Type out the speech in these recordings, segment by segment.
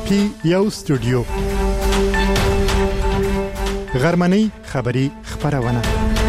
موسیقي یو استودیو غرمنۍ خبری خبرونه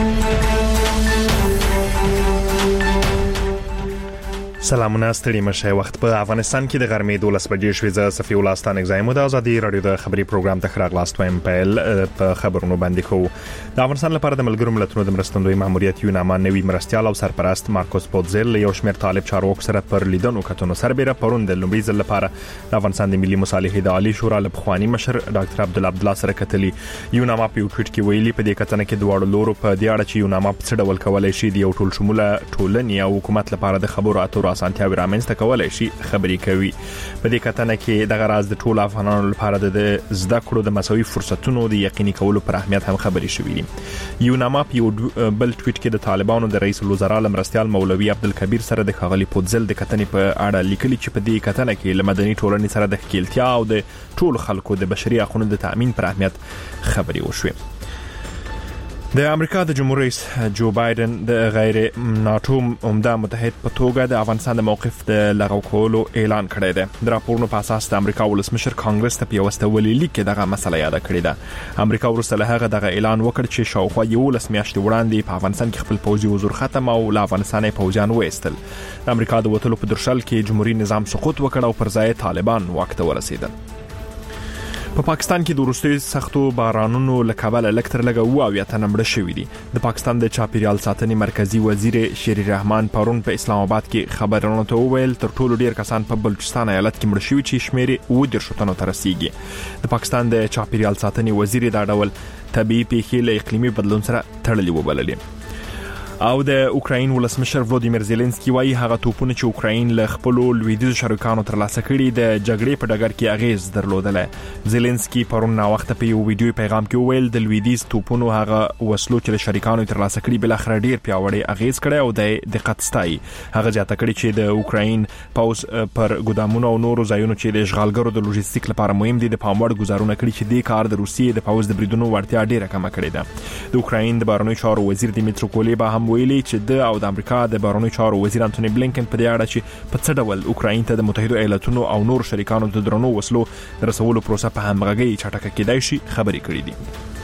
سلامونه ستړي مشه وخت په افغانستان کې د غرمې 12 بجې شوې ز صفي ولستان اگزایم د ازادي رادیو د خبري پروګرام ته خراغ لاست وایم پیل په خبرونو باندې کوو د افغانستان لپاره د ملګرو ملتونو د مرستندوی ماموریت یوناما نوی مرستيال او سرپرست مارکوس پوتزل یو شمېر طالب چارواکو سره پر لیدنو کتنو سربېره پرون د لومړي ځل لپاره د افغانستان د ملي مصالحې د عالی شورا له پخوانی مشر ډاکټر عبد الله سره کتلي یوناما په ټویټ کې ویلي په دې کتنه کې دواړو لورو په دې اړه چې یوناما په څه ډول کولای شي د یو ټول شموله ټولنې او حکومت لپاره د خبرو اترو اسانتیاوي رامنځته کولای شي خبرې کوي په دې کتنه کې د غراز د ټول افغانانو لپاره د زده کړو د مساوي فرصتونو د یقیني کولو پر اهمیت هم خبرې شوې دي یوناما په بل ټویټ کې د طالبانو د رئیس الوزرا مرستيال مولوي عبدالکبیر سره د خغلی پوتزل د کتنې په اړه لیکلي چې په دې کتنه کې لمدني ټولنې سره د خپلتیا او د ټول خلکو د بشري حقوقو د تامین پر اهمیت خبرې وشوې د امریکا د جمهور رئیس جو بایدن د غیر ناتو عمده متحد په توګه د افغانستان د موقف د لغوه کولو اعلان کړی دی د راپورونو په اساس د امریکا ولسمشر کانګرس ته په واستولې لیک کې دغه مسله یاد کړې ده امریکا ورسره هغه دغه اعلان وکړ چې شاوخوا 11 میاشتې وړاندې په افغانستان کې خپل پوځي حضور ختم او له افغانستان پوځیان وایستل د امریکا د وټلو په درشل کې جمهوریت نظام سقوط وکړ او پر ځای طالبان واک ته ورسېدل په پاکستان کې د وروستي سختو بارانونو لکبل الکتر لګو او یا تنمړ شوې دي د پاکستان د چاپیریال ساتنې مرکزی وزیر شری رحمان پرون په اسلام آباد کې خبرونه ته وویل تر ټولو ډیر کسان په بلوچستان ایالت کې مړ شوي چې شمیرې 10 شتنو تر رسیدي د پاکستان د چاپیریال ساتنې وزیر دا ډول طبيعي پیښې له اقلیمي بدلون سره تړلې وبللې او د اوکراین ولسمشر ولودیمیر زيلنسکي وايي هغه توپونه چې اوکراین له خپل لویدیځ شریکانو ترلاسه کړي د جګړې په ډګر کې اغیز درلودله زيلنسکي پرون نا وخت په یو ویډیو پیغام کې ویل د لویدیځ توپونو هغه وسلو چې شریکانو ترلاسه کړي بل اخر ډیر پیاوړی اغیز کړي او د دقت ستای هغه ځاته کړي چې د اوکراین پاوز پر ګدامونو او نورو ځایونو چې د اشغالګرو د لوجستیک لپاره مهم دي د پاموړ گزارونه کړي چې د کار د روسیې د پاوز د بریدونو ورتیا ډیره کم کړي ده د اوکراین د بهرنیو چارو وزیر دیمیترو کولیبا هم ویلي چې د او د امریکا د بهرنیو چارو وزیر انټونی بلینکن په دې اړه چې په څه ډول اوکراین ته د متحده ایالاتونو او نور شریکانو د درنو وسلو رسولو پروسه په همغږي چټکه کېدای شي خبرې کړې دي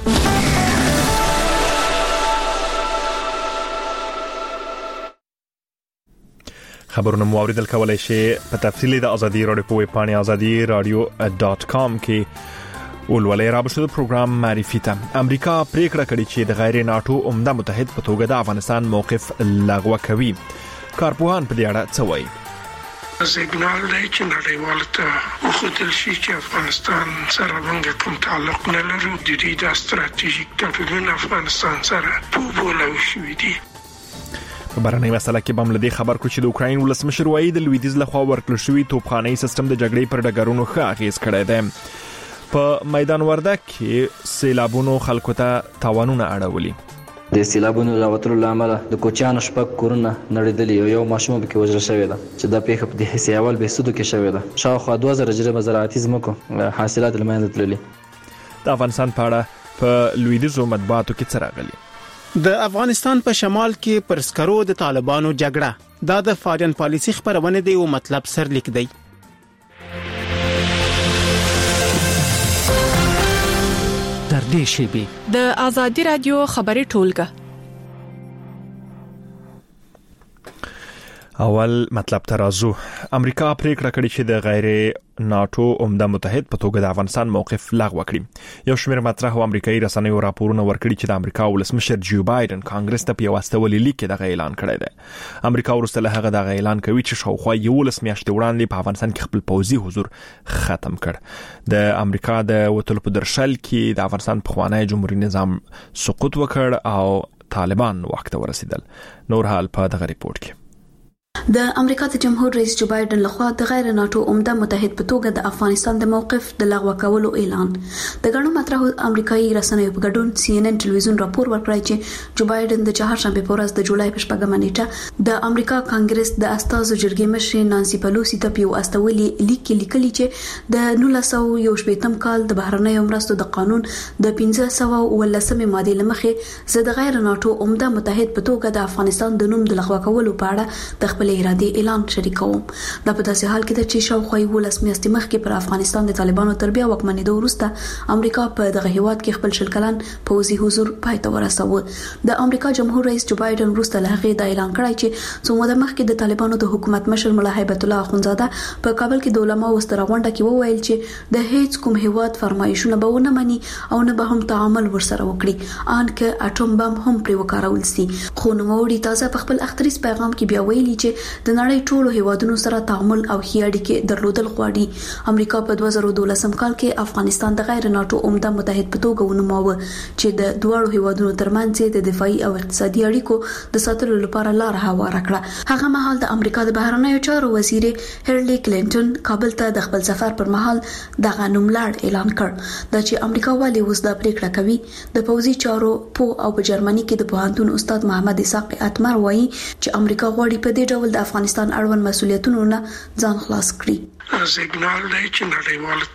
خبرونه مو اوریدل کولای شي په تفصیل د ازادي رادیو په ویب پاڼه azadiradio.com کې ولولې رابطه د پروګرام معرفي ته امریکا پریکړه کړې چې د غیر ناتو عمده متحد په توګه د افغانستان موقف لغوه کوي کارپوهان په دې اړه څه وایي سیګنال دی چې نړیوال ته وختل شي چې افغانستان سره موږ کوم تعلق نه لرو د دې د ستراتیژیک تړون افغانستان سره په بوله شوې دي په بهرنۍ مسله کې بم لدی خبر کړ چې د اوکراین ولسمشر وايي د لویدیځ لخوا ورکړل شوی توپخانه‌ای سیستم د جګړې پر ډګرونو ښه اغیز کړی دی په میدان وردک کې سیلابونو خلکو ته تاوانونه اړولي د سیلابونو راوتلو لامل د کوچیانو شپږ کورونه نړیدلي یو ماشوم به کې وژل شوی دی چې دا پیښه په دې حصې اول به سودو کې شوی دی شاوخوا 2000 جریبه زراعتي ځمکو حاصلات لمنځه تللي د افغانستان په اړه په لویدیځو مطبوعاتو کې څه راغلي د افغانستان په شمال کې پر سکرو د طالبانو جګړه دا د فارین پالیسي خبرونه دی او مطلب سرلیک دی در دې شی د ازادي رادیو خبري ټولګه اول مطلب ترازو امریکا پریکړه کړې چې د غیر ناتو عمده متحد په توګه د افغانستان موقف لغوه کړي یو شمېر مطرح او امریکایي رسنیو راپورونه ورکړي چې د امریکا ولسمشر جو بایدن کانګرس ته په واستولې لیک کې دغه اعلان کړی دی امریکا ورسره هغه دغه اعلان کوي چې شاوخوا 11 میاشتې وړاندې په افغانستان کې خپل پوځي حضور ختم کړ د امریکا د وټلو په درشل کې د افغانستان پخوانی جمهوریت نظام سقوط وکړ او طالبان واک ته ورسېدل نور حال په دغه ریپورت کې د امریکا د جمهور رئیس جو بایدن لخوا د غیر ناتو عمده متحد په توګه د افغانستان د موقف د لغوه کولو اعلان د غړو مطرح امریکایي رسنیو په ګډون CNN ټلویزیون راپور ورکړی چې جو بایدن د چهارشنبه په ورځ د جولای په 8 نیټه د امریکا کانګرس د استازو جرګې مشر نانسي پلوسی ته په استولي لیک لیکلي چې د 1918 کال د بهرنیو مرستو د قانون د 1513 ماده لمخې زه د غیر ناتو عمده متحد په توګه د افغانستان د نوم د لغوه کولو په اړه د خپل د ارادې اعلان شریکوم. دا په داسې حال کې ده چې شاوخوا 11 میاشتې مخکې پر افغانستان د طالبانو تربیه وکمنېدو وروسته امریکا په دغه هیواد کې خپل شل کلن پوځي حضور پای ته ورساوه. د امریکا جمهور رئیس جو بایدن وروسته له هغې دا اعلان کړی چې څو موده مخکې د طالبانو د حکومت مشر ملا هیبت الله اخونزاده په کابل کې د علماو ستره غونډه کې وویل چې د هیڅ کوم هیواد فرمایشونه به ونه مني او نه به هم تعامل ورسره وکړي ان که اټوم بم هم پرې وکارول سي. خو نوموړي تازه په خپل اختریز پیغام کې بیا ویلي چې د نړۍ ټولو هیوادونو سره تعامل او ښې اړیکې درلودل غواړي. امریکا په 2012 کال کې افغانستان د غیر ناتو عمده متحد په توګه ونوماوه چې د دوه هیوادونو ترمنځ د دفاعي او اقتصادي اړیکو د ساتلو لپاره لار هواره کړه. هغه مهال د امریکا د بهرنیو چارو وزیر هیرلی کلینټن کابل ته د خپل سفر پر مهال دغه نوملړ اعلان کړ. دا چې امریکا والی اوس د پریکړه کوي د پوځي چارو او په جرمني کې د پوهنتون استاد محمد اسحاق اتمر وایي چې امریکا غواړي په دې ډول د افغانستان اړوند مسؤلیتونو نه ځان خلاص کړي. سیګنال دی چې نړیوال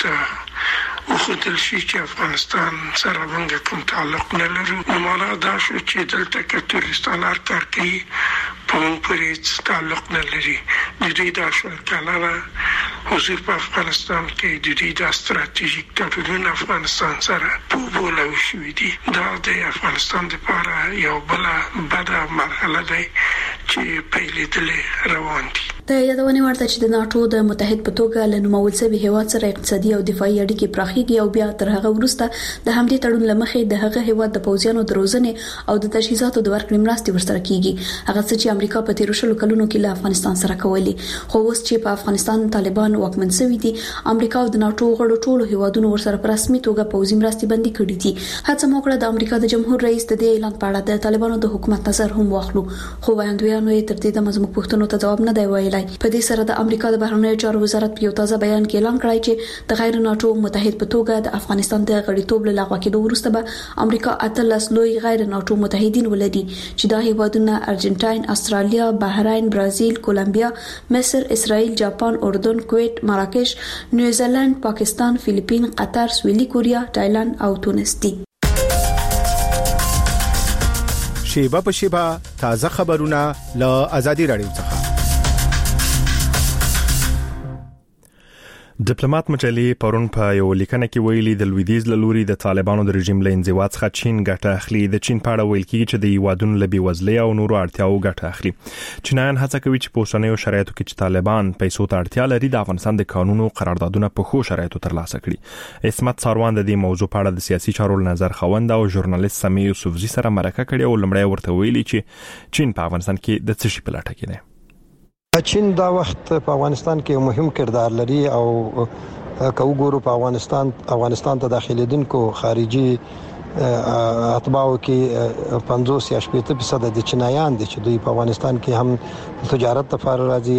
ته وخدل شي چې افغانستان سره موږ کوم تعلق نه لرو. نو معنا دا شو چې دلته کې تورستان کار کوي په موږ پورې تعلق نه لري. د دې د شل کلنه حضور په افغانستان کې د دې د ستراتیژیک توافقونو افغانستان سره په بوله شوې دي. دا د افغانستان لپاره یو بل بده مرحله ده چې پیلېدلې روان دي. د یادونې ورته چې د ناتو د متحد په توګه له نومول شوی هیواد سره اقتصادي او دفاعي اړیکې پراخېږي او بیا تر هغه وروسته د همدې تړون لمخې د هغه هیواد د پوځیانو د روزنې او د تجهیزاتو د ورکړې مرستې ورسره کیږي. هغه څه چې امریکا په 13 کلونو کې له افغانستان سره کولی. خو اوس چې په افغانستان طالبان واکمن شوي دي امریکا او د ناتو غړو ټولو هیوادونو ورسره په رسمي توګه پوځي مرستې بندي کړې دي. هڅه وکړه د امریکا د جمهور رئیس د دې اعلان په اړه د طالبانو د حکومت نظر هم واخلو. خو وړاندویانو یې تر دې د مزموږ پوښتنو ته جواب نه دی ویلای. په دې سره د امریکا د بهرنیو چارو وزارت په یو تازه بیان کې اعلان کړی چې د غیر ناتو متحد په توګه د افغانستان د غړیتوب له لغوه کېدو وروسته به امریکا 18 لوی غیر ناتو متحدین ولري چې دا هیوادونه ارجنټاین، استرالیا، بحرین، برازیل، کولمبیا، مصر، اسرائیل، جاپان، اردن، کویت، مراکش، نیوزیلند، پاکستان، فلیپین، قطر، سویلي کوریا، تایلند او تونس دي. شیبه په شیبه تازه خبرونه له آزادي رادیو څخه. ډیپلوماټ مجلې پرون په یو لیکنه کې ویلي د لویدیز لوري د طالبانو د رژیم له انزوا څخه چین ګټه اخلي. د چین په اړه ویل کیږي چې د یوادونو لبي وزلي او نورو اړتیاو ګټه اخلي. چینایان هڅه کوي چې په اوسنیو شرایطو کې چې طالبان پیسو ته اړتیا لري د افغانستان د قانونو قراردادونه په خو شرایطو ترلاسه کړي. اسمت ساروان د دې موضوع په اړه د سیاسي چارو نظر خوند او ژورنالیست سمي یوسفزي سره مرکه کړې او لمړی ورته ویلي چې چین په افغانستان کې د څه شي په لټه کې دی. چین دا وخت په افغانستان کې مهم کردار لري او که وګورو په افغانستان ته داخليدونکو خارجي اتباعو کې 50 یا 80% د چینایان دي چې دوی په افغانستان کې هم تجارت لپاره راځي،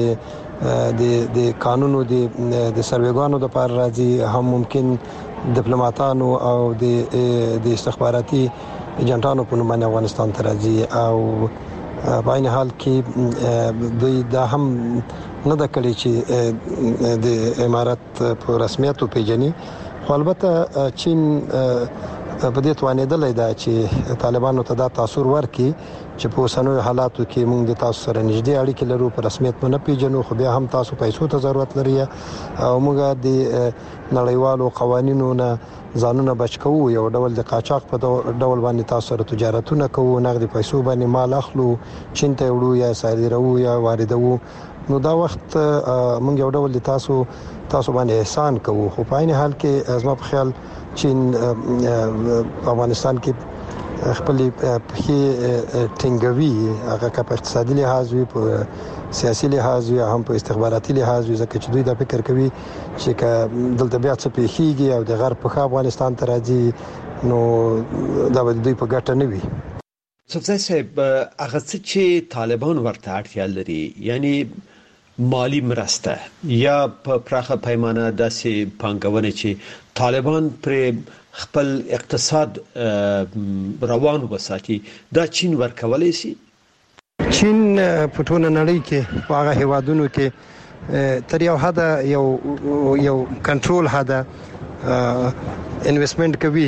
هم د قانونو د سروېګانو لپاره راځي، هم ممکن ډیپلوماټانو او د استخباراتي ایجنټانو په نوم افغانستان ته راځي. او په عین حال کې دوی دا هم نه د کړي چې د امارات په رسمیت پیژني. خو البته چین په دې توانېدلې ده چې طالبانو ته دا تاثیر ورکړي چې په اوسنیو حالاتو کې موږ د تاسو سره نږدې اړیکې لرو، په رسمیت نه پیژنو، خو بیا هم تاسو پیسو ته ضرورت لري او موږ د نړیوالو قوانینو نه ځانونه بچ کوو، یو ډول د قاچاق په ډول باندې تاسو سره تجارتونه کوو، نغدي پیسو باندې مال اخلو، چین ته وړو یا صادروو یا واردوو. نو دا وخت موږ یو ډول تاسو باندې احسان کوو. خو په عین حال کې زما په خیال چین په افغانستان کې خپل په ټینګوي، هغه په اقتصادي لحاظ وي، په سیاسي لحاظ وي، هم په استخباراتي لحاظ وي، ځکه چې دوی دا فکر کوي چې دلته بیا څه پیښیږي او د غرب په افغانستان ته راځي نو دا به دوی په ګټه نه وي. صفزای صاحب، هغه څه چې طالبان ورته اړتیا لري، یعنی مالی مرسته یا په پراخه پیمانه داسې پانګونه چې طالبان پر خپل اقتصاد روان وساتي، دا چین ورکولای شي؟ چین په ټوله نړۍ کې په هغه هیوادونو کې تر یو حد یو کنټرول حد انویسټمنټ کوي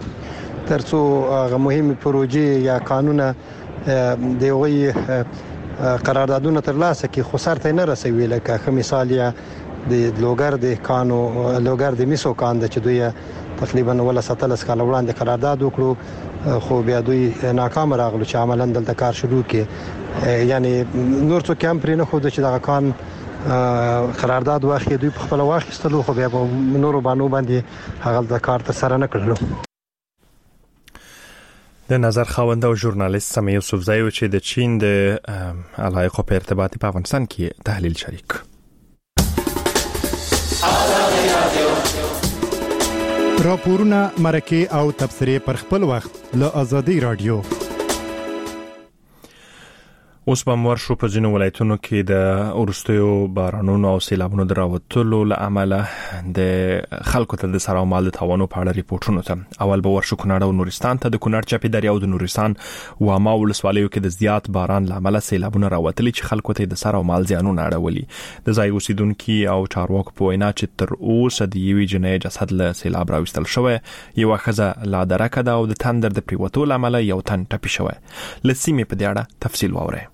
ترڅو هغه مهمه پروژې یا قانونه د یوې قراردادونه ترلاسه کړي خو سرته نه رسوي. لکه ښه مثال یا د لوګر د کانو لوګر د میسو کان د چې دوی تقریبا ولا 17 کال وړاندې قرارداد وکړو خو بیا دوی ناکام راغلو چې عملاً دلته کار شروع کړي. یعنی نور څه کم پرې نه خو د چې دغه کان قرارداد واخی دوی په خپل واخیستلو خو بیا نورو بانو باندې هغه د کار تر سره نه کړلو. د نظر خاوند او ژورنالیست سمیع یوسفزئی چې د چین د علایقو په ارتباط په افغانستان کې تحلیل شریک. راپورونه مرکه او تبصرې پر خپل وخت له آزادۍ رادیو. اوس به ورشو په ځینو ولایتونو کې د اورستیو بارانونو او سیلابونو دراوتلو له امله د خلکو ته د سر او مال د تاوانو په اړه ریپورتونه ته. اول به ورشو کونړ او نورستان ته. د کونړ چپی دریا او د نورستان واما ولسوالیو کې د زیات باران له امله سیلابونه راوتلي چې خلکو ته د سر او مال زیانونه اړولي. د ځای اوسیدونکو او چارواکو په وینا چې تر اوسه د یوې جنې جسد له سیلاب راوستل شوی. یو ښځه لا درکه ده او د تندر د پریوتو له امله یو تن ټپي شوی. لسیمه په دې اړه تفصیل واورئ.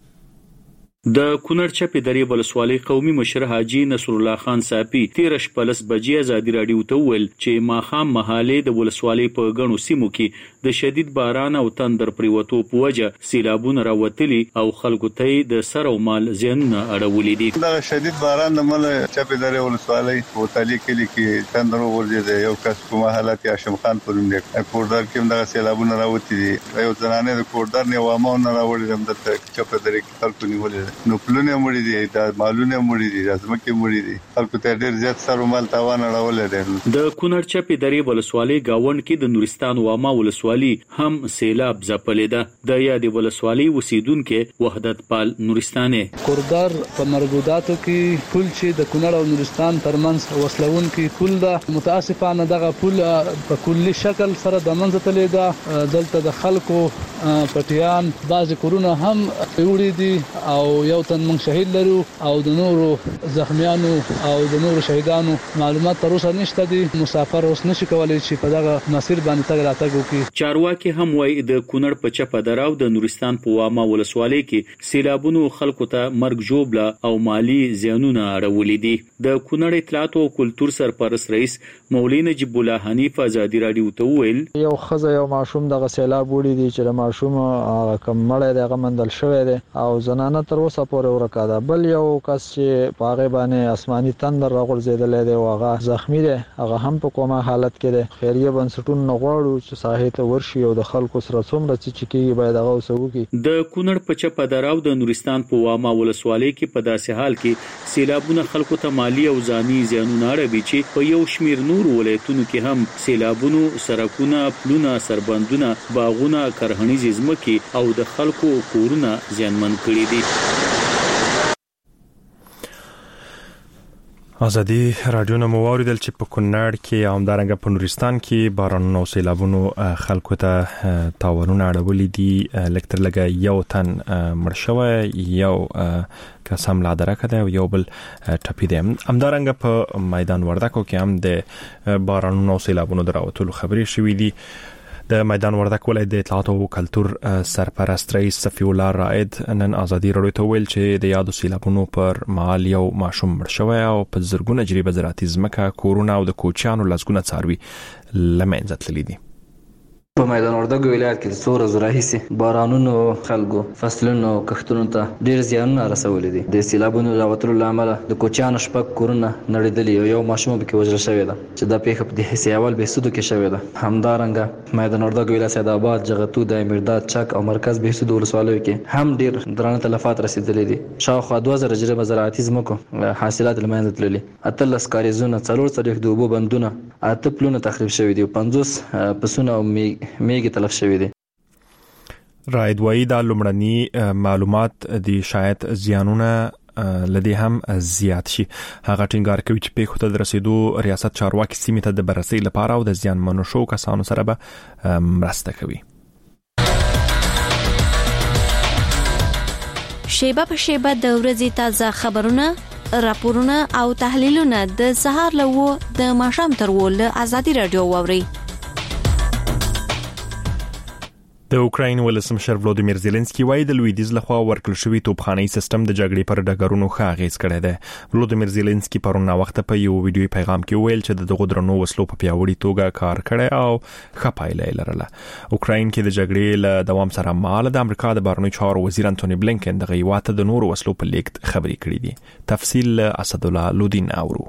د کونړ چپی درې ولسوالۍ قومي مشر حاجی نصر الله خان صافي 13:15 بجې ازادي رادیو ته ویل چې ماخام مهاله د ولسوالۍ په غنو سیمو کې د شدید باران او تندر پریوتو په وجه سیلابونه راوتلي او خلکو ته د سر او مال زیانونه اړولې دي. دا شدید باران د مل چپی درې ولسوالۍ په تالي کې تندر ورځي یو کس کومه حالت هاشم خان پرون د کوردار کې د سیلابونه راوتي دي. یو ځنانه د کوردار نه وامه نه راوړي د چپی درې کې خلکو نیولې نو پلونه مړي دي د مالونه مړي دي ځمکه مړي دي خلکو ته ډېر زیات سر او مال تاوان اړول دي. د کونړ چپی درې ولسوالۍ گاوند کې د نورستان واما ولسوالۍ هم سیلاب ځپلې ده. د یادې ولسوالۍ اوسیدونکو وحدت پال نورستاني کوردار په مربوطاتو کې پل چې د کونړ او نورستان ترمنځ وصلون کې پل ده متاسفانه دغه پل په کلی شکل سره د منځ تلې ده. دلته د خلکو پټیان بعض کورونه هم وړي دي او یو تن من شهید لرو او د نورو زخمیانو او د نورو شهیدانو معلومات تر اوسه نشته دي. مسافر اوس نشي کولای چې په دغه مسیر باندې تګ راتګ وکړي. چارواکي هم وایي د کونړ په چپه دراو د نورستان په واما ولسوالۍ کې سیلابونو خلکو ته مرګ جوړه او مالی زیانونه اړولې دي. د کونړ اطلاعات او کلتور سرپرست رئیس مولوی نجیب الله حنیف ازادي رادیو ته ویل یو خزه یو ماشوم دغه سیلاب وړي دي چې ماشوم کم مړی دغه مندل شوی دی او زنانه تر اوسه پورې ورکا ده. بل یو کس چې په هغه باندې آسماني تندر راغورځیدل دی او هغه زخمی دی هغه هم په کومه حالت کې دی. خیریه بنسټونو غواړو چې ساحې ته ورشي او د خلکو سره څومره چې کیږي باید هغه وسوږي. د کونړ په چپه دراو د نورستان په واما ولسوالۍ کې په داسې حال کې سیلابونه خلکو ته مالی او ځاني زیانونه اړوي چې په یو شمیر نور ولایتونو کې هم سیلابونو سرکونه پلونه سربندونه باغونه کرهنیز ځمکې او د خلکو کورونه زیانمن کړي دي. ازادي رادیو نو موریدل چې په کونړ کې او همدارنګه په نورستان کې بارانونو او سیلابونو خلکو ته تاوانونه اړولې دي. لکتر لګا یو تن مړ شوی یو کسم لا درکه ده او یو بل ټپي دی. همدارنګه په میدان وردګو کې هم د بارانونو او سیلابونو دراوتلو خبرې شوې دي. د میدان وردګ ولایت د اطلاعات او کلتور سرپرست رئیس صفی الله رائد نن ازادي رادیو ته ویل چې د یادو سیلابونو پر مهال یو ماشوم مړ شوی او په زرګونه جریبه زراعتي ځمکه کورونه او د کوچیانو لسګونه څاروي له منځه تللي دي. په میدان وردګ ولایت کې څو ورځې راهیسې بارانونو خلکو فصلونو کښتونو ته ډېر زیانونه رسولي دي. د سیلابونو راوتلو له امله د کوچیانو شپږ کورونه نړېدلي او یو ماشوم پکې وژل شوی ده چې دا پیښه په د حصې اول بهسودو کې شوې ده. همدارنګه میدان وردګ ولایت سید آباد جغتو د مرداد چک او مرکز بهسودو ولسوالیو کې هم ډېر درانه تلفات رسیدلي دي. شاوخوا 2000 جریبه زراعتي ځمکو حاصلات له منځه تللي. 18 کاریزونه 4 د اوبو بندونه 8 پلونه تخریب شوي دي او 50 پسونه او میږي تلف شوی دی. رائد وایي دا لومړني معلومات دي شاید زیانونه لدی هم زیات شي. هغه ټینګار کوي چې پیښو ته د رسیدو ریاست چارواکي سیمې ته د بررسۍ لپاره او د زیانمنو شو کسانو سره به مرسته کوي. شیبه په شیبه د ورځې تازه خبرونه راپورونه او تحلیلونه د سهار له د ماښام تر ول آزادي رادیو واوري. د اوکراین ولسمشر ولودیمیر زيلنسکي وايي د لویدیز لخوا ورکړل شوی توپخانه‌ي سیستم د جګړې پر ډګرونو ښه اغیز کړی دی. ولودیمیر زيلنسکي پرون وخت په یو ویډیوي پیغام کې ویل چې د غدرنو وسلو په پیاوړي توګه کار کړی او ښه پایله لرله. اوکراین کې د جګړې له دوام سره مال د امریکا د بهرنیو چارو وزیر انټونی بلینکن د غیواته د نورو وسلو په لیکت خبري کړې دي. تفصیل اسد الله لودین اورو.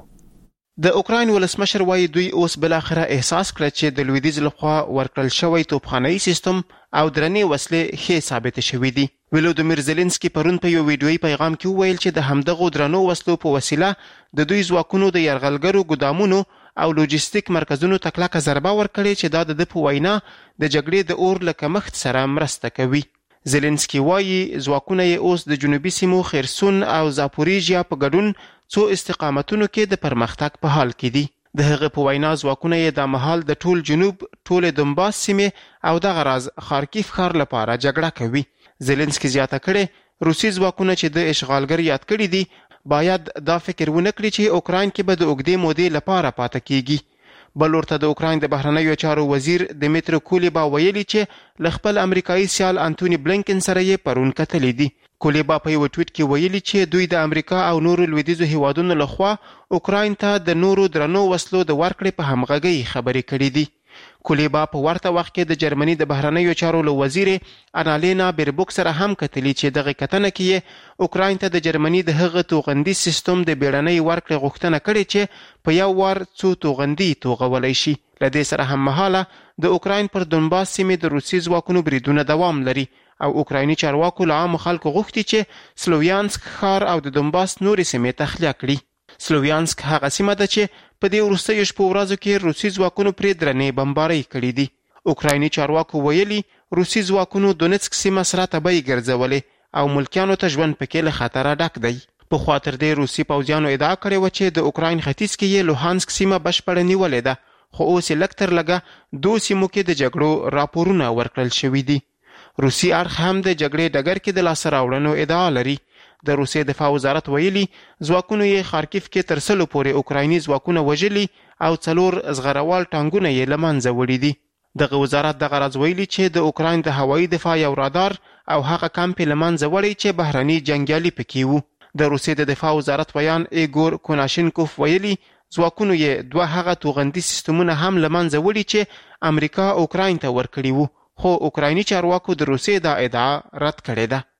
د اوکراین ولسمشر وايي دوی اوس بل اخره احساس کړ چې د لویدیز لخوا ورکړل شوی توپخانه‌ي سیستم او درنې وسلې ښه ثابت شوې دي. ولودیمیر زيلنسکي پرون په یو ویډیوي پیغام کې وویل چې د همدغه درنو وسلو په وسیله د دوی ځواکونو د یرغلګرو ګدامونو او لوجستیک مرکزونو تکلکه ضربه ورکړي چې د په وینا د جګړې د اور له کمښت سره مرسته کوي. زيلنسکي وايي ځواکونه یې اوس د جنوبي سیمو خرسون او زاپوریژیا په ګډون څو استقامتونو کې د پرمختګ په حال کې دي. د هغه په وینا ځواکونه یې د مهال د ټول جنوب ټول دنباس سیمه او د غراز خارکیف ښار لپاره جګړه کوي. زيلنسکي زیاته کړي روسي ځواکونه چې د اشغالګر یاد کړي دي باید دا فکر ونه کړي چې اوکراین کې به د اوږدې مودې لپاره پاتې کیږي. بل ورته د اوکراین د بهرنیو چارو وزیر دمیترو کولیبا ویلي چې ل خپل امریکایي سیال انټونی بلینکن سره یې پرون کتلې دي. کولیبا په یو ټویټ کې ویلي چې دوی د امریکا او نورو لویدیزو هیوادونو لخوا اوکراین ته د نورو درنو وسلو د ورکړې په همغږۍ خبرې کړې دي. کولیبا په ورته وخت کې د جرمني د بهرنیو چارو له وزیر انالینا بیربوک سره هم کتلې چې دغه کتنه کې اوکراین ته د جرمني د هغه توغندي سیستم د بیړنۍ ورکړې غوښتنه کړې چې په یو وار څو توغندي توغولای شي. لدې سره هم مهاله د اوکراین پر دنباس سیمې د روسي ځواکونو بریدونه دوام لري او اوکرایني چارواکو له عامو خلکو غوښتي چې سلویانسک ښار او د دنباس نورې سیمې تخلیه کړي. سلویانسک هغه سیمه ده چې په دې وروستیو شپو ورځو کې روسي ځواکونو پرې درنې بمبارۍ کړې دي. اوکرایني چارواکو ویلي روسي ځواکونو دونیتسک سیمه سره تبۍ ګرځولې او ملکیانو ته ژوند پکې له خطره ډک دی. په خاطر دې روسي پوځیانو ادعا کړې و چې د اوکراین ختیځ کې یې لوهانسک سیمه بشپړه نیولې ده، خو اوس یې لږ تر لږه دوه سیمو کې د جګړو راپورونه ورکړل شوي دي. روسي اړخ هم د جګړې ډګر کې د لاسته راوړنو ادعا لري. د روسیې دفاع وزارت ویلي ځواکونو یې خارکیف کې تر 100 پورې اوکرایني ځواکونه وژلي او 4 زغروال ټانګونه یې له منځه وړي دي. دغه وزارت دغه راز ویلي چې د اوکراین د هوایي دفاع یو رادار او هغه کمپ له منځه وړي چې بهرني جنگیالي پکې وو. د روسیې د دفاع وزارت بیان ایګور کوناشینکوف ویلي ځواکونو یې دوه هغه توغندي سیستمونه هم له منځه وړي چې امریکا اوکراین ته ورکړي وو، خو اوکرایني چارواکو د روسیې دا ادعا رد کړې ده.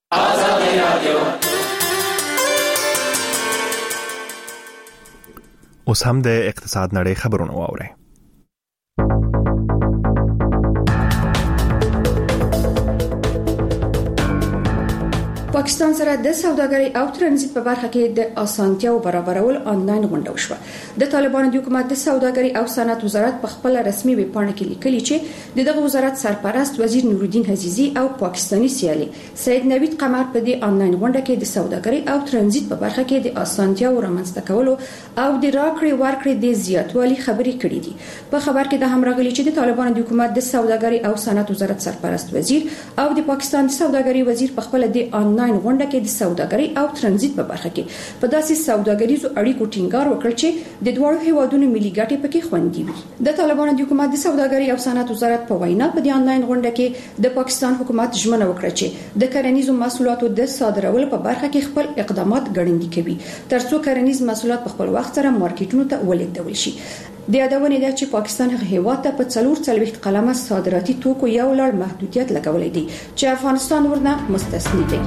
اوس هم د اقتصاد نړۍ خبرونه واورئ. پاکستان سره د سوداګرۍ او ترانزیت په برخه کې د اسانتیاو برابرول آنلاین غونډه وشوه. د طالبانو د حکومت د سوداګرۍ او صنعت وزارت په خپل رسمي ویب پاڼه کې لیکلي چې دغه وزارت سرپرست وزیر نورالدین عزیزی او پاکستانی سیالي سید نوید قمر په دې آنلاین غونډه کې د سوداګرۍ او ترانزیت په برخه کې د اسانتیاو رامنځته کولو او د راکړې ورکړې د زیاتوالي خبرې کړې دي. په خبر کې د هم راغلي چې د طالبانو د حکومت د سوداګرۍ او صنعت وزارت سرپرست وزیر او د پاکستان د سوداګرۍ وزیر په خپل د آنلاین غونډه کې د سوداګرۍ او ترانزیت په برخه کې په داسې سوداګریزو اړیکو ټینګار وکړ چې د دوه هیوادونو ملي ګټې پکې خوندي وي. د طالبانو د حکومت د سوداګرۍ او صنعت وزارت په وینا په دې آنلاین غونډه کې د پاکستان حکومت ژمنه وکړه چې د کرنیزو محصولاتو د صادرولو په برخه کې خپل اقدامات ګړندي کوي ترڅو کرنیز محصولات په خپل وخت سره مارکیټونو ته ولیږدول شي. د یادونه ده چې پاکستان هغه هیواد ته په 440 قلمه صادراتي توکو یو لړ محدودیت لګولې دي چې افغانستان ورنه مستثنی دی.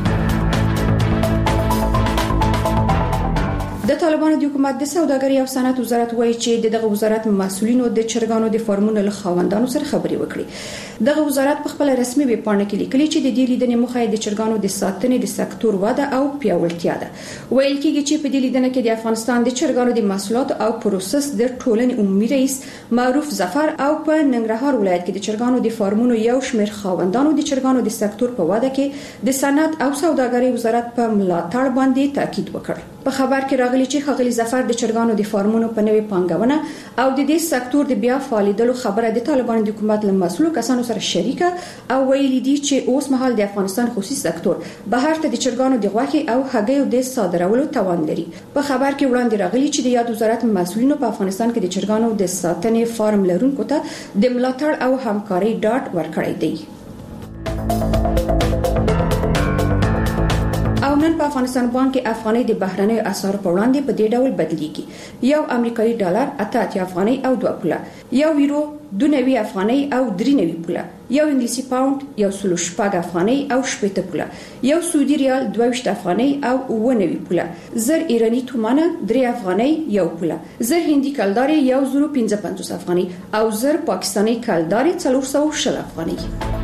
د طالبانو د حکومت د سوداګرۍ او صنعت وزارت وایي چې دغه وزارت مسؤلینو د چرګانو د فارمونو له خاوندانو سره خبرې وکړي. دغه وزارت په خپل رسمي ویب پاڼه کې لیکلي چې د دې لیدنې موخه د چرګانو د ساتنې د سکتور وده او پیاوړتیا ده. ویل کېږي چې په دې لیدنه کې د افغانستان د چرګانو د محصولات او پروسس د ټولنې عمومي رئیس معروف ظفر او په ننګرهار ولایت کې د چرګانو د فارمونو یو شمېر خاوندانو د چرګانو د سکتور په وده کې د صنعت او سوداګرۍ وزارت په ملاتړ باندې تاکید وکړ. په خبر کې راغلي چې خغلی ظفر د چرګانو د فارمونو په نوې پانګونه او د دې سکتور د بیا فعالیدلو خبره د طالبانو د حکومت له مسؤلو کسانو سره شریکه او ویلي دي چې اوس مهال د افغانستان خصوصي سکتور بهر ته د چرګانو د غوښې او هګیو د صادرولو توان لري. په خبر کې وړاندې راغلي چې د یاد وزارت مسؤلینو په افغانستان کې د چرګانو د ساتنې فارم لرونکو ته د ملاتړ او همکاري ډاډ ورکړی دی. او نن په افغانستان باندې افغاني د بهرنۍ اسعار په وړاندې په دې ډول بدلیږي. یو امریکایي ډالر 88 افغاني او 2 پوله، یو یورو 92 افغاني او 93 پوله، یو انګلیسي پاوند 114 افغاني او 80 پوله، یو سعودي ریال 22 افغاني او 90 پوله، زر ایرانی تومانه 3 افغاني یو پوله، زر هندي کلداري 1055 افغاني او زر پاکستاني کلداري 410 افغاني.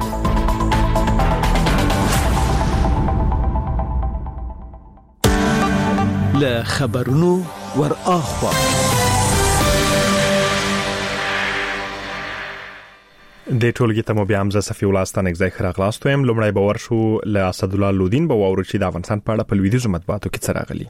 له خبرونو ور اخوا د ټولګي ته مو بیا هم صفي الله ستانک ځای خراغلاستو يم. لومړی باور شو له اسد الله لودین به ووري چې د افغانستان په اړه په لویدیځو مطبوعاتو کې څه راغلي.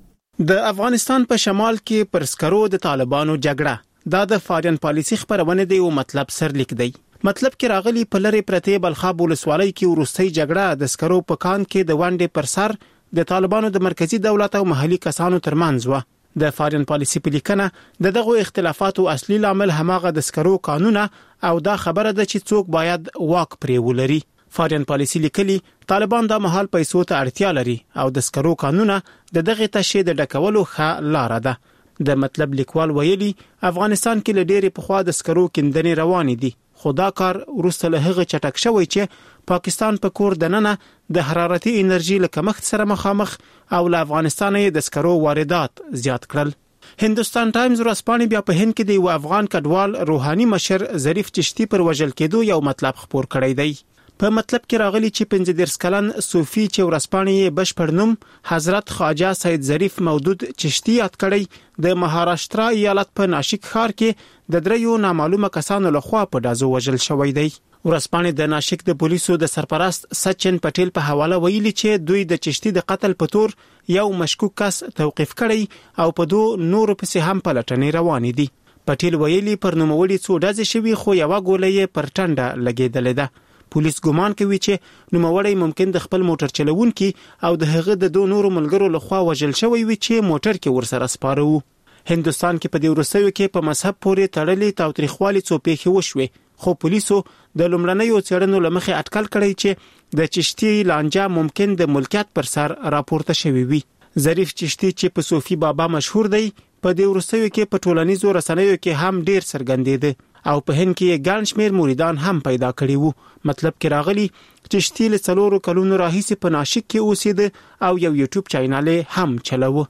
د افغانستان په شمال کې پر سکرو د طالبانو جګړه دا د فارین پالیسي خبرونه دی او مطلب سرلیک دی. مطلب کې راغلي په لری پرته بلخاب ولسوالۍ کې ورستۍ جګړه د سکرو په کان کې د وانډې پر سر د طالبانو د مرکزی دولت او محلي کسانو ترمنځ و. د فارین پالیسي په لیکنه دغه اختلافاتو اصلي عامل هماغه د سکرو قانون او دا خبره ده چې څوک باید واک پرې ولري. فارین پالیسي لیکلي طالبان د محل پیسو ته اړتیا لري او د سکرو قانون دغه تشې د ډکولو ښه لار ده. د مطلب لیکوال ویلي افغانستان کې لډېری په خوا د سکرو کیندنې روان دي، خو دا کار وروسته له هغه چټک شوی چې پاکستان په کور دننه د حرارتي انرژي له کمښت سره مخامخ او له افغانستان د سکرو واردات زیات کړل. هندوستان ټایمز ورځپاڼې بیا په هند کې د یو افغان کډوال روحاني مشر ظریف چشتي پر وژل کېدو یو مطلب خبر کړی دی. په مطلب کې راغلي چې 15 کلن صوفي چې ورځپاڼې بشپړ نوم حضرت خواجه سید ظریف مودود چشتي یاد کړی د مهاراشټرا ایالت په ناشک ښار کې د دریو نامعلومه کسانو لخوا په دازو وژل شوی دی. ورځپاڼې د ناشک د پولیسو د سرپرست سچن پټیل په حواله ویلي چې دوی د چشتي د قتل په تور یو مشکوک کس توقیف کړی او په دوه نورو پسې هم پلټنې روانې دي. پټیل ویلي پر نوموړي څو ډزې شوي خو یو ګولۍ پر ټنډه لګېدلې ده. پولیس ګمان کوي چې نوموړی ممکن د خپل موټر چلوونکي او د هغه د دوه نورو ملګرو لخوا وژل شوی وي چې موټر کې ورسره سپاره وو. هندوستان کې په دې ورسېو کې په مذهب پورې تړلې تاوتریخوالي څو پیښې وشوي، خو پولیسو د لومړنیو څېړنو لمخې اټکل کړی چې د چشتي لانجه ممکن د ملکیت پر سر راپورته شوی وي. ظریف چشتي چې په صوفي بابا مشهور دی په دې ورسېو کې په ټولنیزو رسنیو کې هم ډیر څرګندېده او په هند کې ګڼ شمېر مریدان هم پیدا کړي وو. مطلب کې راغلي چشتي له 4 کلونو راهیسې په ناشک کې اوسېده او یو یوټیوب چینل هم چلاوه.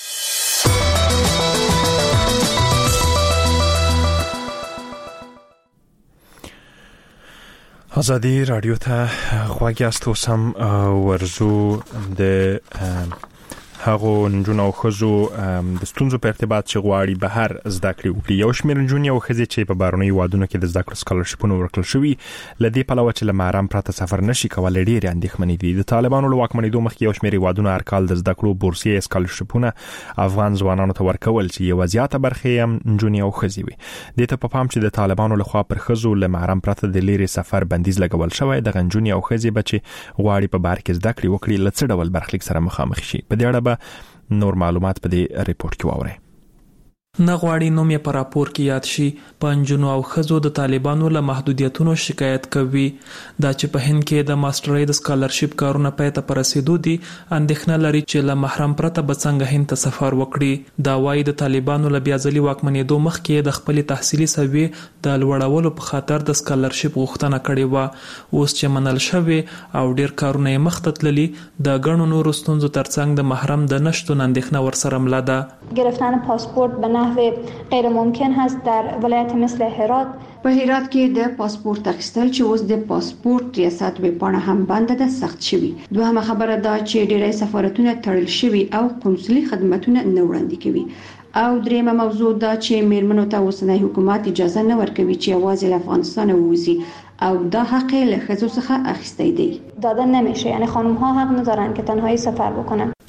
ازادي رادیو ته خواږه استو سم ورزو د هغه نجونو او خزو د ستونزو په ارتباط چې غواړي بهر زده کړې وکړي. یو شمېر نجونې او خزې چې په بهرنۍ وادونو کې د زده کړې سکالرشیپونه ورکړل شوي لدې پلوه چې له محرم پرته سفر نشي کولای ډېرې اندېښمنې دي. د طالبانو له واکمنېدو مخکې یو شمېر وادونه هر کال د زده کړو بورسیې سکالرشیپونه افغان ځوانانو ته ورکول چې یو زیاته برخه هم نجونې او خزې وي. دې ته په پام چې د طالبانو لخوا پر خزو له محرم پرته د لري سفر بندیز لګول شوی د نجونې او خزې بچي غواړي په بهر کې زده کړې وکړي لڅ ډول برخلیک سره مخامخ شي. په دې اړه نور معلومات په دې ریپورت کې واورئ. نغواړي نوم یې په راپور کې یاد شي. پنځونو او خزو د طالبانو له محدودیتونو شکایت کوي. دا چې په هند کې د ماسترۍ د سکالرشیپ کارونه پای ته رسیدو دي اندېښنه لري چې له محرم پرته به څنګه هند ته سفر وکړي. دا وايي د طالبانو له بیازلي واکمنېدو مخکې د خپل تحصیلي سویې د لوړولو په خاطر د سکالرشیپ غوښتنه کړې و. اوس چې منل شوی او ډیر کارونه یې مخ ته تللي د ګڼو نورو ستونزو ترڅنګ د محرم د نشتون اندېښنه ورسره مله ده. گرفتن پاسپورت به نحو غیر ممکن هست در ولایت مثل هرات. په هرات کې د پاسپورت اخیستل چې اوس د پاسپورت ریاست ویبپاڼه هم بنده ده سخت شوی. دوهمه خبره دا چې ډیری سفارتونه تړل شوي او قونسلي خدماتونه نه وړاندې کوي. او دریمه موضوع دا چې میرمنو ته اوسنی حکومت اجازه نه ورکوي چې یوازې له افغانستان ووځي او دا حق له ښځو څخه اخیستی دی. داده نمیشه، یعنی خانم ها حق ندارن که تنهایی سفر بکنن.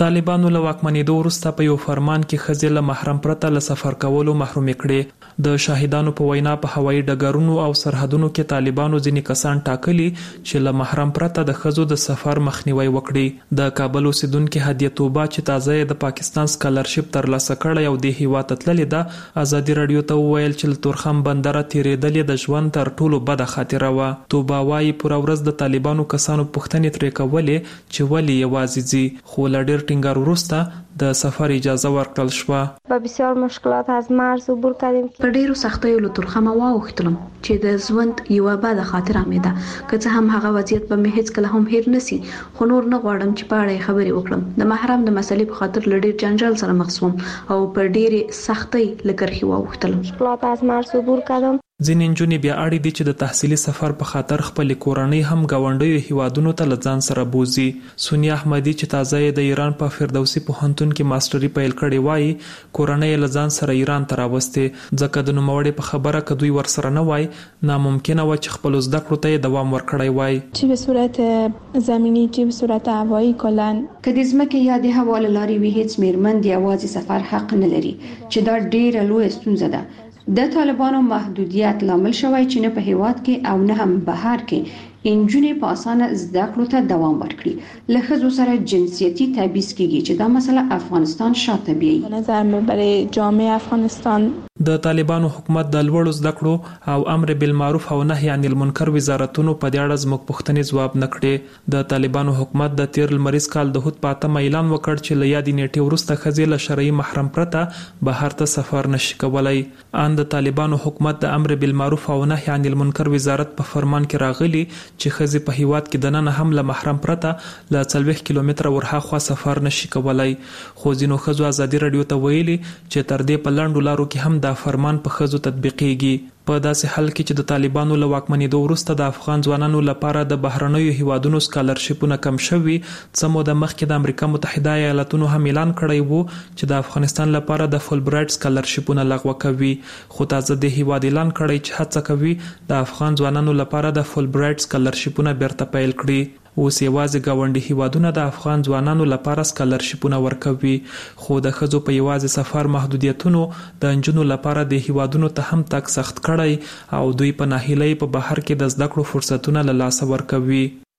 طالبانو له واکمنېدو وروسته په یو فرمان کې ښځې له محرم پرته له سفر کولو محرومې کړې. د شاهدانو په وینا په هوایي ډګرونو او سرحدونو کې طالبانو ځینې کسان ټاکلي چې له محرم پرته د ښځو د سفر مخنیوي وکړي. د کابل اوسیدونکې هدیه توبه چې تازه د پاکستان سکالرشپ ترلاسه کړی او د هیواد ته تللې ده ازادي رادیو ته وویل چې له تورخم بندره تیرېدل د ژوند تر ټولو بده خاطره وه. توبه وایي پوره ورځ د طالبانو کسانو پوښتنې ترې کولې چې ولې یوازې ځي. خو له ډېر ټینګار وروسته د سفر اجازه ورکړل شوه. با بسیار مشکلات از مرز عبور کردیم. په ډېرو سختیو له تورخمه واوښتلم چې د ژوند یوه بده خاطره مې ده. که څه هم هغه وضعیت به مې هیڅکله هم هیر نسی، خو نور نه غواړم چې په اړه یې خبرې وکړم. د محرم د مسلې په خاطر له ډېر جنجال سره مخ شوم او په ډېرې سختۍ له کرښې واوښتلم. مشکلات از مرز عبور کردم. ځینې نجونې بیا اړې دي چې د تحصیلي سفر په خاطر خپلې کورنۍ هم ګاونډیو هیوادونو ته له ځان سره بوزي. سونیا احمدي چې تازه یې د ایران په فردوسي پوهنتون کې ماسټري پیل کړې وایي کورنۍ یې له ځان سره ایران ته راوستې ځکه د نوموړې په خبره که دوی ورسره نه وای ناممکنه وه چې خپلو زده کړو ته یې دوام ورکړی وای. چی به صورت زمینی چی به صورت هوایی کلا که د ځمکې یا د هوا له لارې وي هیڅ میرمن د یوازې سفر حق نه لري چې دا ډیره لویه ستونزه ده. د طالبانو محدودیت لامل شوی چې نه په هیواد کې او نه هم بهر کې انجونې په اسانه زده کړو ته دوام ورکړي. له ښځو سره جنسیتي تبعیض کیږي چې دا مسله افغانستان شاته بیایي. نظر مې برای جامعه افغانستان د طالبانو حکومت د لوړو زده کړو او امر بالمعروف او نهي عن المنکر وزارتونو په دې اړه زموږ پوښتنې ځواب نه کړې. د طالبانو حکومت د تیر لمریز کال د هوت په 8 اعلان وکړ چې له یادې نیټې وروسته ښځې له شرعي محرم پرته بهر ته سفر نشي کولای. ان د طالبانو حکومت د امر بالمعروف او نهي عن المنکر وزارت په فرمان کې راغلي چې ښځې په هیواد کې دننه هم له محرم پرته له 40 کیلومتره ورهاخوا سفر نشي کولای. خو ځینو ښځو ازادي رادیو ته ویلي چې تر دې په لنډو لارو کې هم دا فرمان په ښځو تطبیقېږي. په داسې حال کې چې د طالبانو له واکمنېدو وروسته د افغان ځوانانو لپاره د بهرنیو هیوادونو سکالرشپونه کم شوي. څه موده مخکې د امریکا متحده ایالاتونو هم اعلان کړی وو چې د افغانستان لپاره د فول برایټ سکالرشپونه لغوه کوي. خو تازه د هیواد اعلان کړی چې هڅه کوي د افغان ځوانانو لپاره د فول برایټ سکالرشپونه بیرته پیل کړي. اوس یوازې ګاونډي هیوادونه د افغان ځوانانو لپاره سکالرشپونه ورکوي. خو د ښځو په یوازې سفر محدودیتونو د نجونو لپاره د هیوادونو ته هم تګ سخت کړی او دوی په ناهیلۍ په بهر کې د زده کړو فرصتونه له لاسه ورکوي.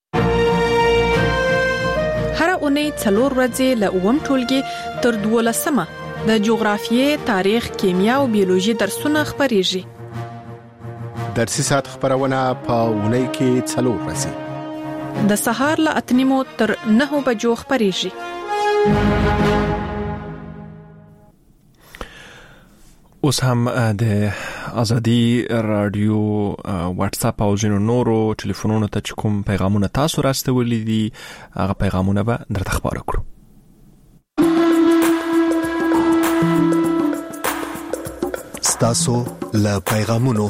هر اونۍ 4 ورځې له اووم ټولګي تر 12مه د جغرافیې، تاریخ، کیمیا او بیولوژي درسونه خبرېږي. درسي ساعت خبرونه په اونۍ کې 4 ورځې د سهار له 8 تر 9 بجو خبرېږي. اوس هم د ازادي رادیو واتس اپ او ځینو نورو ټلیفونونو ته چې کوم پیغامونه تاسو راستولي دي هغه پیغامونه به درته خبره کړو. ستاسو له پیغامونو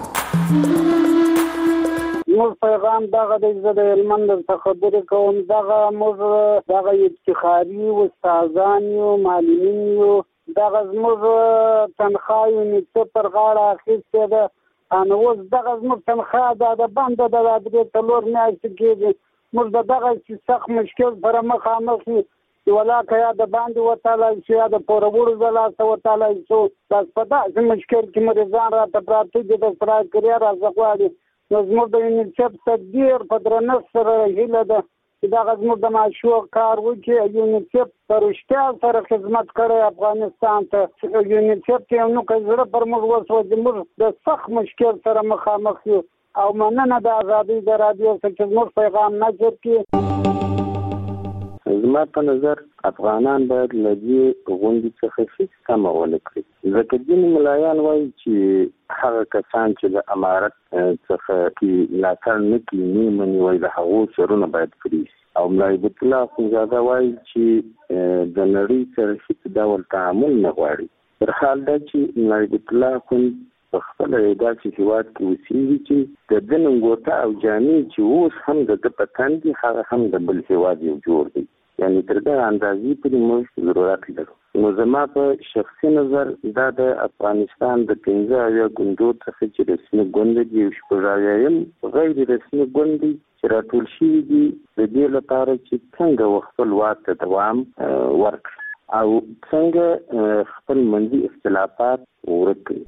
موږ پیغام دغه د هلمند څخه خبرې کوم. دغه موږ دغه افتخاري استادان یو معلمین یو دغه زموږ تنخواه یې پر غاړه اخیستې ده. نو اوس دغه زموږ تنخواه د بنده د 3-4 میاشتې کېږي. موږ د دغه سخت مشکل سره مخامخ یو. ولاکه یا د باندې وتلی شو یا د پورهوړو د لاسه وتلی شو. بس په داسې مشکل کې مریضان راته پراته دي د سرای کریا راڅه غواړي. نو زموږ د یونیسف تدبیر په درنښت سره هیله ده چې دغه زموږ د معشوق کار وکړي. یونیسف په رښتیا سره خدمت کړی افغانستان ته. یونیسف کې یو نوکی زړه پر موږ وسوه چې موږ د سخت مشکل سره مخامخ یو او مننه د ازادۍ د رادیو څخه چې زموږ پیغام نشر کړي. زما په نظر افغانان باید له دې غونډې څخه هیڅ کمه ونه کړي. ځکه ځینې ملایان وایي چې هغه کسان چې د امارت څخه کې ملاتړ نه کوي نه مني وایي د هغو سرونه باید پرې شي. او ملا عبد الله اخندزاده وایي چې د نړۍ سره هیڅ ډول تعامل نه غواړي. تر حال دا چې ملا عبد الله اخند په خپل داسې هېواد کې اوسېږي چې د ده ننګوټه او جامې چې اوس هم د ده په تن دي هغه هم د بل هېواد یو جوړ دی. یعنې تر دغه اندازې پورې موږ ضرورت لرو. نو زما په شخصي نظر دا د افغانستان د 15 ګوندو څخه چې رسمي ګوند دی او شپږاویم غیر رسمي ګوند دی چې راټول شوي دي د دې لپاره چې څنګه خپل واک ته دوام ورکړي او څنګه خپل منځي اختلافات ورکړي.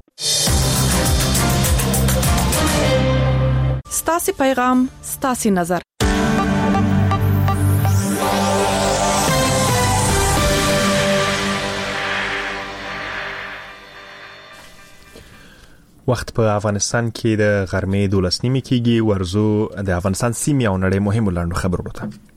ستاسو پیغام ستاسو نظر. وخت په افغانستان کې د غرمې 12 نیمه کېږي. ورزو د افغانستان سیمې او نړۍ مهمو لاندو خبرونو ته.